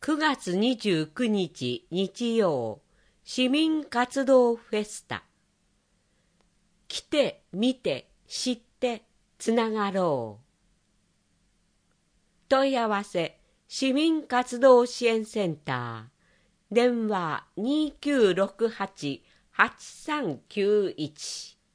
9月29日日曜、市民活動フェスタ。来て、見て、知って、つながろう。問い合わせ、市民活動支援センター。電話2968-8391。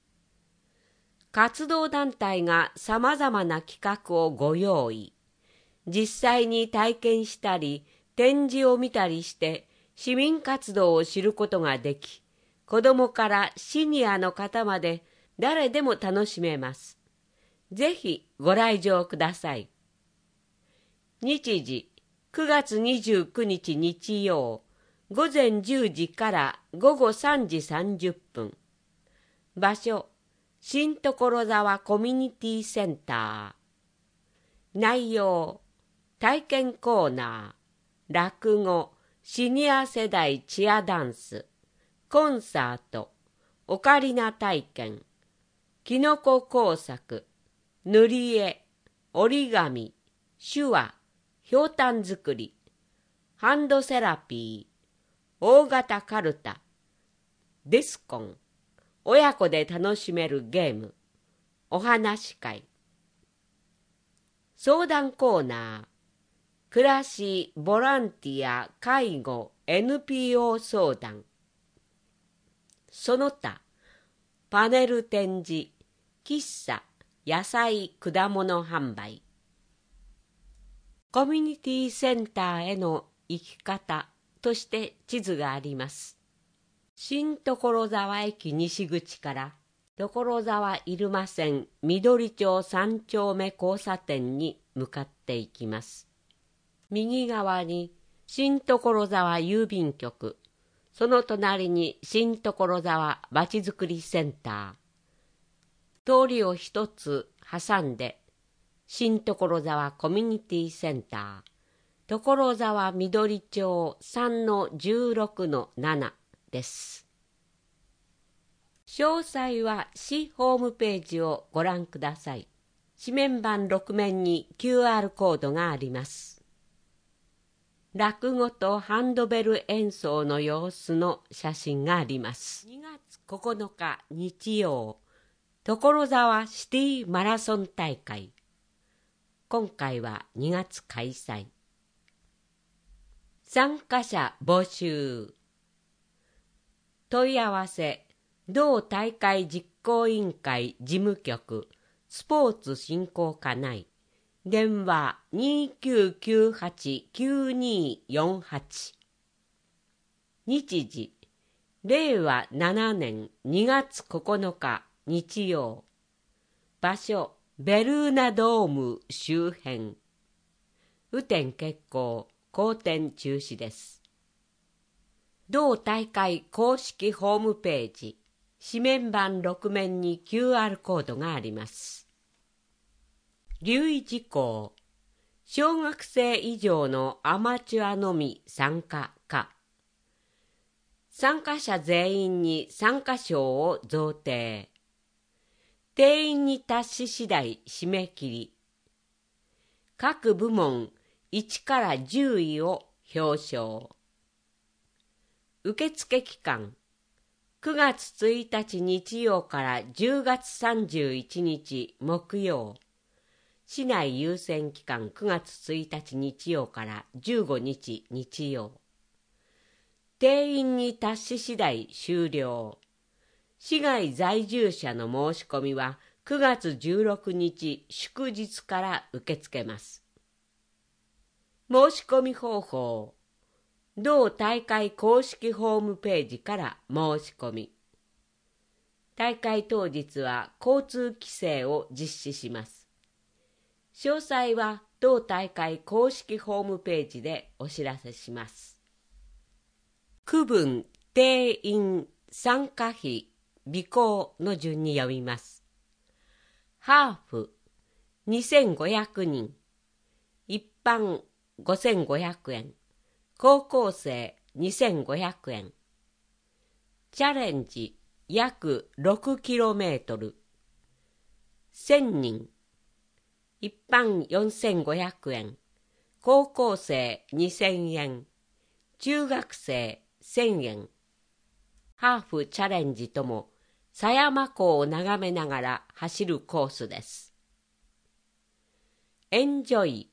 活動団体がさまざまな企画をご用意。実際に体験したり、展示を見たりして、市民活動を知ることができ、子どもからシニアの方まで誰でも楽しめます。ぜひご来場ください。日時、9月29日日曜、午前10時から午後3時30分。場所、新所沢コミュニティセンター。内容、体験コーナー、落語、シニア世代チアダンス、コンサート、オカリナ体験、キノコ工作、塗り絵、折り紙、手話、ひょうたん作り、ハンドセラピー、大型カルタ、ディスコン、親子で楽しめるゲーム、お話し会、相談コーナー、暮らし、ボランティア、介護、NPO 相談。その他、パネル展示、喫茶、野菜、果物販売。コミュニティセンターへの行き方として地図があります。新所沢駅西口から所沢入間線緑町3丁目交差点に向かっていきます。右側に新所沢郵便局、その隣に新所沢まちづくりセンター。通りを一つ挟んで、新所沢コミュニティセンター、所沢緑町 3-16-7 です。詳細は市ホームページをご覧ください。紙面板6面に QR コードがあります。落語とハンドベル演奏の様子の写真があります。2月9日日曜、所沢シティマラソン大会。今回は2月開催。参加者募集。問い合わせ、同大会実行委員会事務局スポーツ振興課内。電話2998-9248。日時、令和7年2月9日日曜。場所、ベルーナドーム周辺。雨天決行、後転中止です。同大会公式ホームページ、紙面板6面に QR コードがあります。留意事項、小学生以上のアマチュアのみ参加か。参加者全員に参加賞を贈呈。定員に達し次第締め切り。各部門1から10位を表彰。受付期間、9月1日日曜から10月31日木曜。市内優先期間9月1日日曜から15日日曜。定員に達し次第終了。市外在住者の申し込みは9月16日祝日から受け付けます。申し込み方法、同大会公式ホームページから申し込み。大会当日は交通規制を実施します。詳細は同大会公式ホームページでお知らせします。区分、定員、参加費、備考の順に読みます。ハーフ、2500人。一般、5500円。高校生、2500円。チャレンジ、約 6km。1000人。一般4500円。 高校生2000円、中学生1000円。ハーフチャレンジとも狭山湖を眺めながら走るコースです。エンジョイ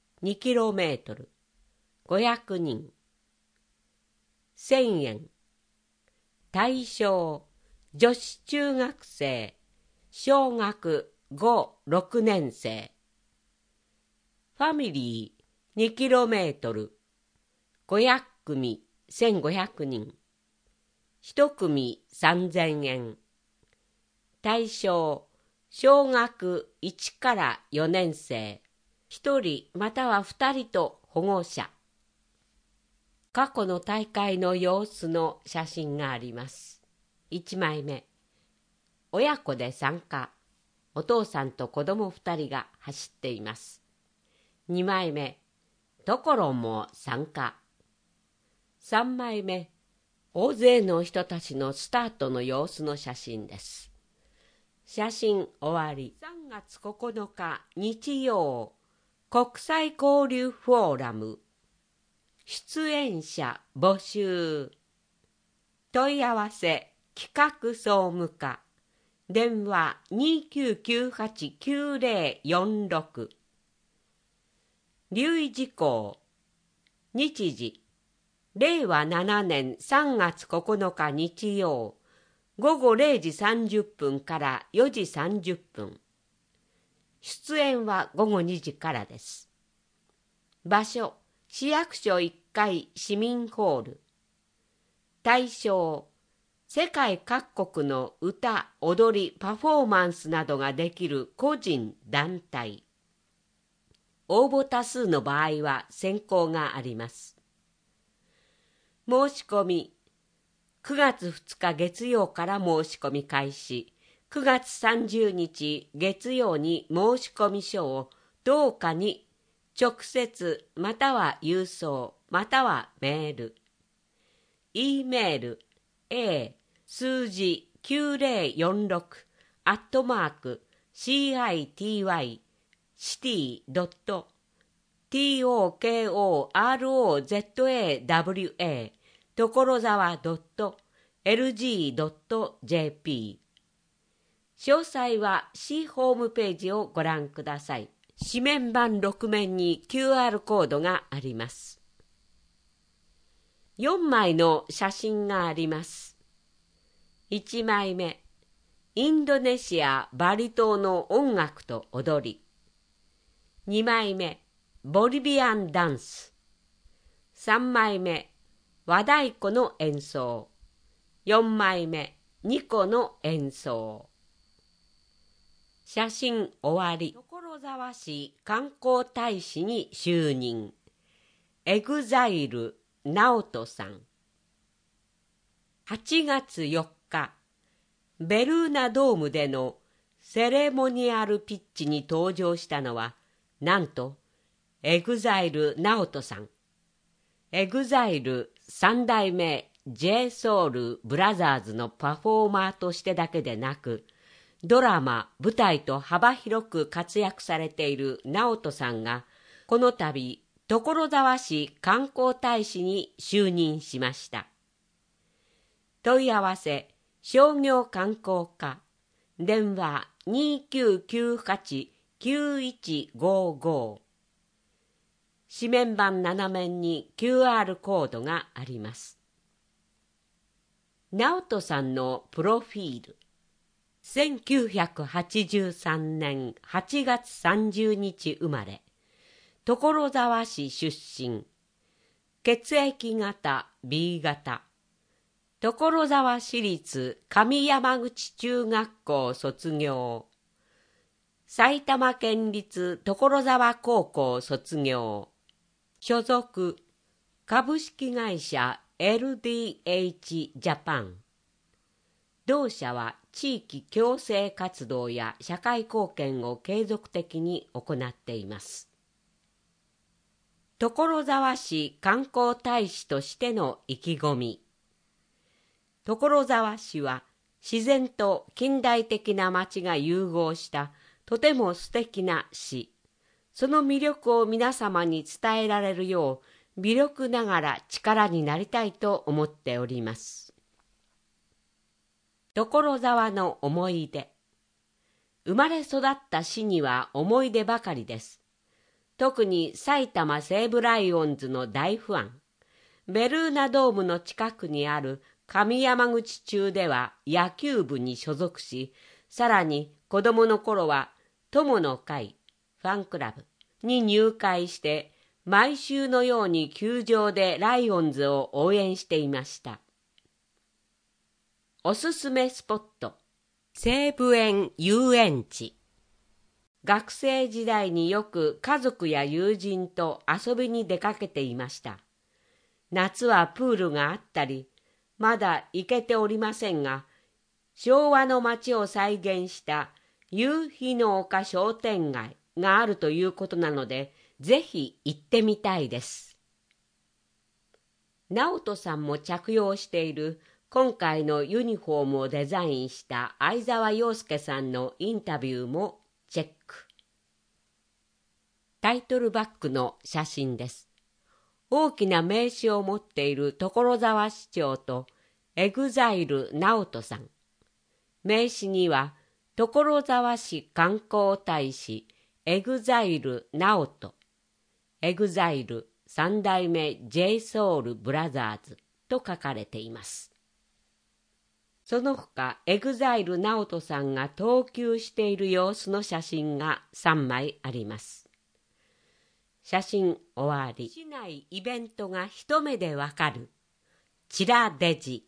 2km、500人、1000円。対象、女子中学生、小学5、6年生。ファミリー 2km、500組、1500人。1組3000円。対象、小学1から4年生。1人または2人と保護者。過去の大会の様子の写真があります。1枚目、親子で参加。お父さんと子供2人が走っています。2枚目、ところも参加。3枚目、大勢の人たちのスタートの様子の写真です。写真終わり。3月9日日曜、国際交流フォーラム。出演者募集。問い合わせ企画総務課。電話 2998-9046。留意事項。日時、令和7年3月9日日曜、午後0時30分から4時30分。出演は午後2時からです。場所、市役所1階市民ホール。対象、世界各国の歌、踊り、パフォーマンスなどができる個人、団体。応募多数の場合は選考があります。申し込み、9月2日月曜から申し込み開始。9月30日月曜に申し込み書を同課に直接または郵送またはメール。E メール A 数字9046 @city.tokorozawa.lg.jp 詳細は市ホームページをご覧ください。紙面板6面に QR コードがあります。4枚の写真があります。1枚目、インドネシア・バリ島の音楽と踊り。2枚目、ボリビアンダンス。3枚目、和太鼓の演奏。4枚目、二胡の演奏。写真終わり。所沢市観光大使に就任。エグザイル直人さん。8月4日、ベルーナドームでのセレモニアルピッチに登場したのは、なんとエグザイル直人さん。エグザイル3代目 J-SOUL BROTHERS のパフォーマーとしてだけでなく、ドラマ、舞台と幅広く活躍されている直人さんが、この度、所沢市観光大使に就任しました。問い合わせ、商業観光課、電話 2998-9155。紙面板7面に QR コードがあります。直人さんのプロフィール。1983年8月30日生まれ。所沢市出身。血液型 B 型。所沢市立上山口中学校卒業。埼玉県立所沢高校卒業。所属株式会社 LDH ジャパン。同社は地域共生活動や社会貢献を継続的に行っています。所沢市観光大使としての意気込み。所沢市は自然と近代的な町が融合したとても素敵な市。 その魅力を皆様に伝えられるよう、微力ながら力になりたいと思っております。所沢の思い出。生まれ育った市には思い出ばかりです。特に埼玉西武ライオンズの大ファン。ベルーナドームの近くにある上山口中では野球部に所属し、さらに子供の頃は友の会、ファンクラブに入会して、毎週のように球場でライオンズを応援していました。おすすめスポット、西武園遊園地。学生時代によく家族や友人と遊びに出かけていました。夏はプールがあったり、まだ行けておりませんが、昭和の街を再現した夕日の丘商店街があるということなので、ぜひ行ってみたいです。直人さんも着用している今回のユニフォームをデザインした相沢陽介さんのインタビューもチェック。タイトルバックの写真です。大きな名刺を持っている所沢市長とエグザイル直人さん。名刺には所沢市観光大使エグザイル直人、エグザイル三代目 J-SOUL ブラザーズと書かれています。その他エグザイル直人さんが投球している様子の写真が3枚あります。写真終わり。市内イベントが一目でわかるチラデジ。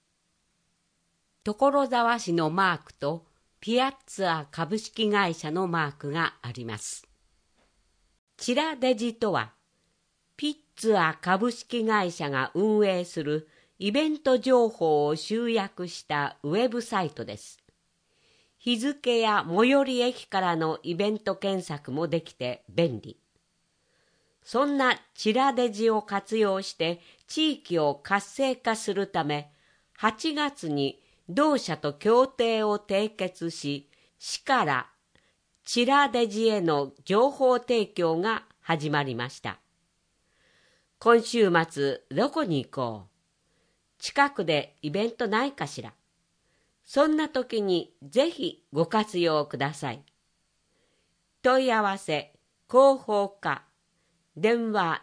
所沢市のマークとピアッツァ株式会社のマークがあります。チラデジとはピッツァ株式会社が運営するイベント情報を集約したウェブサイトです。日付や最寄り駅からのイベント検索もできて便利。そんなチラデジを活用して地域を活性化するため、8月に同社と協定を締結し、市からチラデジへの情報提供が始まりました。今週末どこに行こう？近くでイベントないかしら？そんな時にぜひご活用ください。問い合わせ、広報課、電話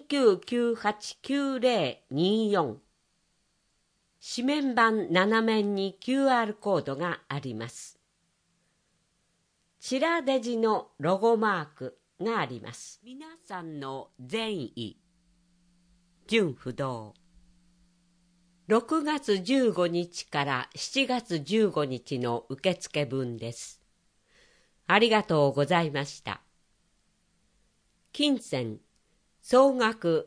29989024。紙面版7面に QR コードがあります。チラデジのロゴマークがあります。皆さんの善意、純不動。6月15日から7月15日の受付分です。ありがとうございました。金銭、総額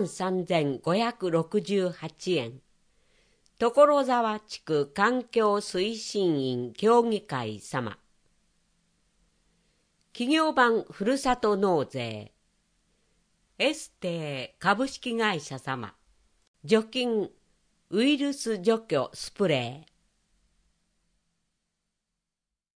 53,568円。所沢地区環境推進員協議会様。企業版ふるさと納税。エステー株式会社様。除菌ウイルス除去スプレー。